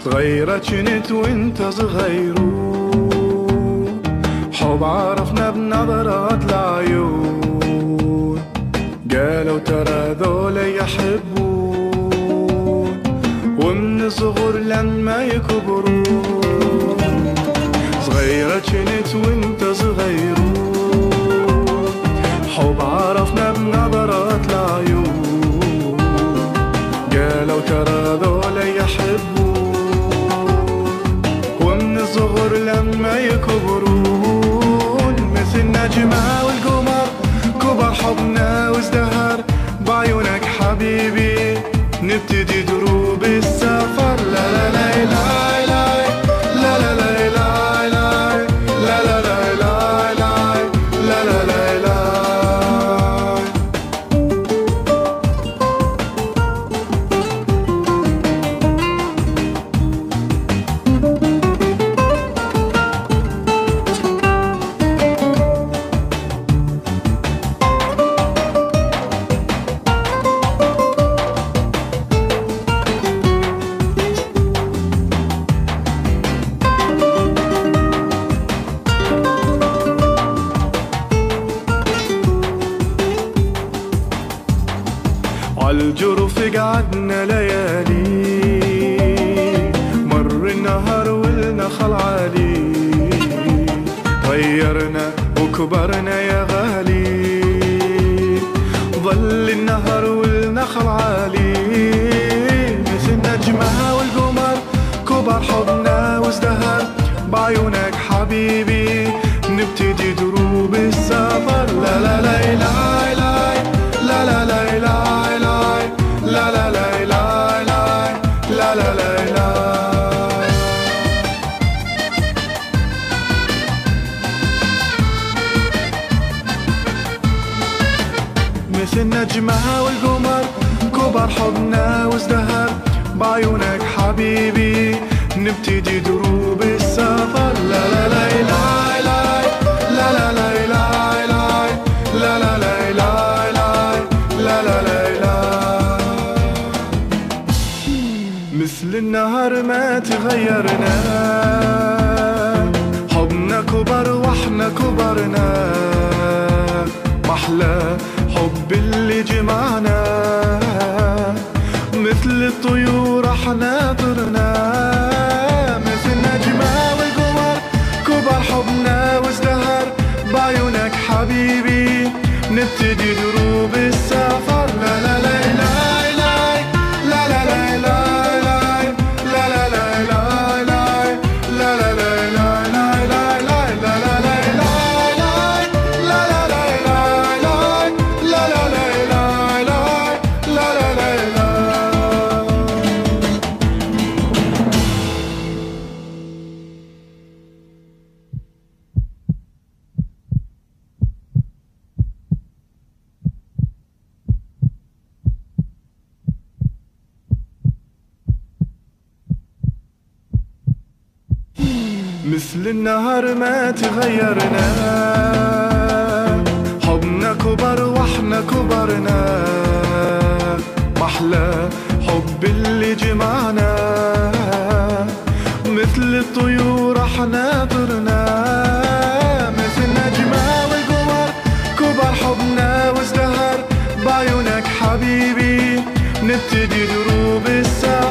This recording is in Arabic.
صغيرة كنت وانت صغيرون، حب عرفنا بنظرات العيون، قالوا ترى ذولا يحبون ومن الصغر لما يكبرون. صغيرة كنت وانت صغيرون، حب عرفنا بنظرات العيون، قالوا ترى ذولا يحبون ومن الصغر لما يكبرون. مثل نجمة والقمر كبر حبنا وازدهر بعيونك حبيبي، نبتدي دروب السفر. لا لا لا لا لا لا لا لا لا لا لا لا لا لا لا لا. عالجرف قعدنا ليالي، مر النهر والنخل عالي، غيرنا وكبرنا يا غالي، ظل النهر والنخل عالي. مثل نجمة والقمر كبر حضنا وازدهر بعيونك حبيبي، نبتدي دروب السفر. لا لا لا لا لا لا لا لا لا لا لا لا لا لا لا لا لا. مثل نجمة والقمر كبر حضنا وازدهر بعيونك حبيبي، نبتدي دروب السفر. لا لا لا لا لا لا لا لا لا لا لا لا لا لا لا. مثل النهر ما تغيرنا، حبنا كبر واحنا كبرنا، محلى حب اللي جمعنا، مثل الطيور احنا طرنا. مثل نجمة والقمر كبر حبنا وازدهر بعيونك حبيبي، نبتدي دروب السفر. لا لا لا لا لا لا لا لا مثل النهر ما تغيرنا، حبنا كبر واحنا كبرنا، محلى حب اللي جمعنا، مثل الطيور احنا طرنا. مثل نجمة والقمر كبر حبنا وازدهر بعيونك حبيبي، نبتدي دروب السفر.